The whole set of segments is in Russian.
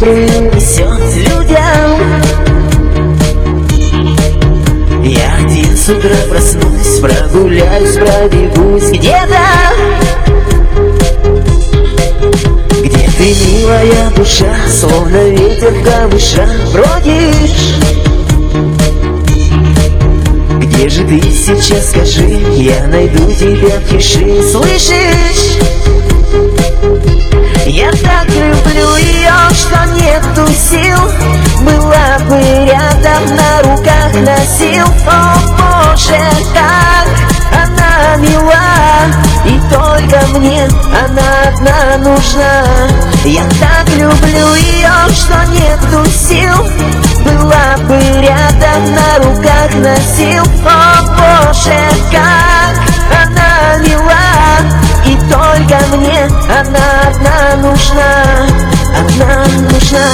принесет людям. Я один с утра проснусь, прогуляюсь, пробегусь где-то, где ты, милая душа, словно ветер в камышах бродишь. Где же ты сейчас, скажи, я найду тебя в тиши, слышишь? Я так люблю ее, что нету сил, была бы рядом, на руках носил. О Боже, как она мила, и только мне она одна нужна. Я так люблю ее, что нету сил, была бы рядом, на руках носил. О Боже, как она мила, и только мне она одна нужна, одна нужна.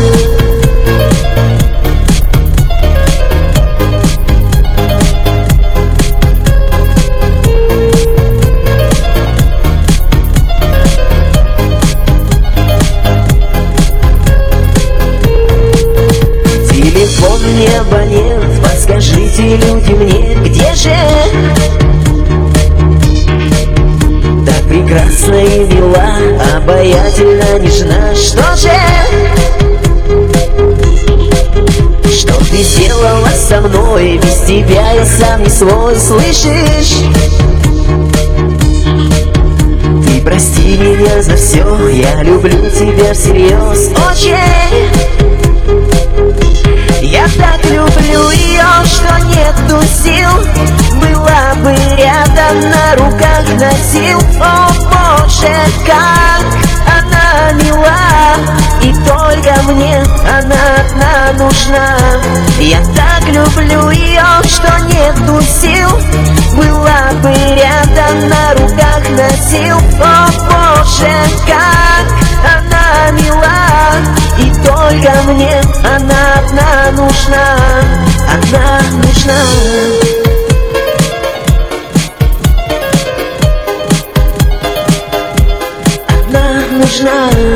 Телефон не абонент, подскажите, люди, мне, где же? Так прекрасна и мила, обаятельна, нежна. Что же? Что ты сделала со мной? Без тебя я сам не свой, слышишь? Ты прости меня за все, я люблю тебя всерьез очень. Я так люблю ее, что нету сил, была бы рядом, на руках носил. О Боже, как она мила, и только мне она одна нужна. Я так люблю ее, что нету сил, была бы рядом, на руках носил. О Боже, как она мила, и только мне она одна нужна, одна нужна. Одна нужна.